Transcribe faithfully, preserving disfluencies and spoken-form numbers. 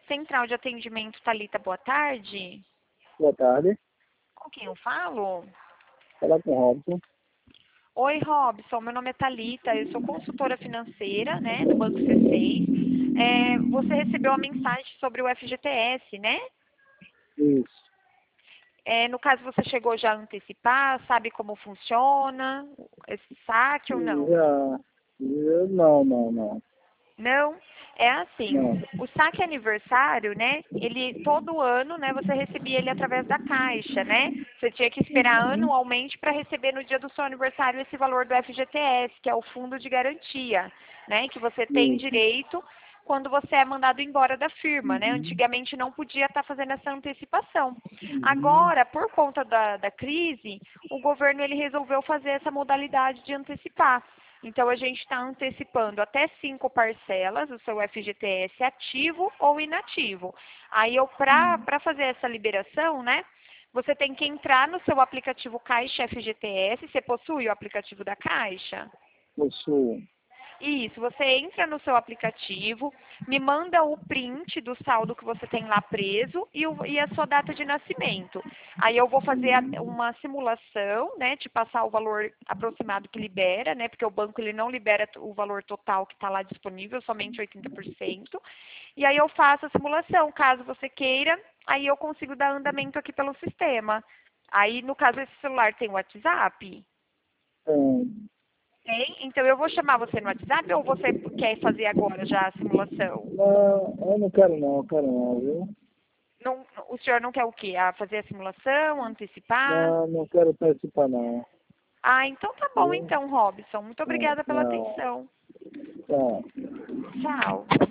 Central de Atendimento Thalita, boa tarde. Boa tarde. Com quem eu falo? Falar com o Robson. Oi, Robson, meu nome é Thalita, eu sou consultora financeira, né, do Banco C seis. É, você recebeu a mensagem sobre o F G T S, né? Isso. É, no caso, você chegou já a antecipar, sabe como funciona esse saque ou não? Já. já não, não, não. Não, é assim, Não. o saque aniversário, né, ele todo ano, né, você recebia ele através da Caixa, né? Você tinha que esperar Uhum. anualmente para receber no dia do seu aniversário esse valor do F G T S, que é o fundo de garantia, né, que você tem Isso. direito quando você é mandado embora da firma, né? Uhum. Antigamente não podia estar fazendo essa antecipação. Uhum. Agora, por conta da, da crise, o governo ele resolveu fazer essa modalidade de antecipar. Então, a gente está antecipando até cinco parcelas, o seu F G T S ativo ou inativo. Aí, para fazer essa liberação, né, você tem que entrar no seu aplicativo Caixa F G T S. Você possui o aplicativo da Caixa? Possuo. Isso, você entra no seu aplicativo, me manda o print do saldo que você tem lá preso e, o, e a sua data de nascimento. Aí eu vou fazer a, Uhum. uma simulação, né, te passar o valor aproximado que libera, né, porque o banco ele não libera o valor total que está lá disponível, somente oitenta por cento. E aí eu faço a simulação, caso você queira, aí eu consigo dar andamento aqui pelo sistema. Aí, no caso, esse celular tem WhatsApp? Tem. Tem? Então eu vou chamar você no WhatsApp ou você quer fazer agora já a simulação? Não, eu não quero não, eu quero não, viu? Não, o senhor não quer o quê? A fazer a simulação, antecipar? Não, não quero participar não. Ah, então tá bom Viu? então, Robson. Muito Não, obrigada pela não. atenção. Tá. Tchau.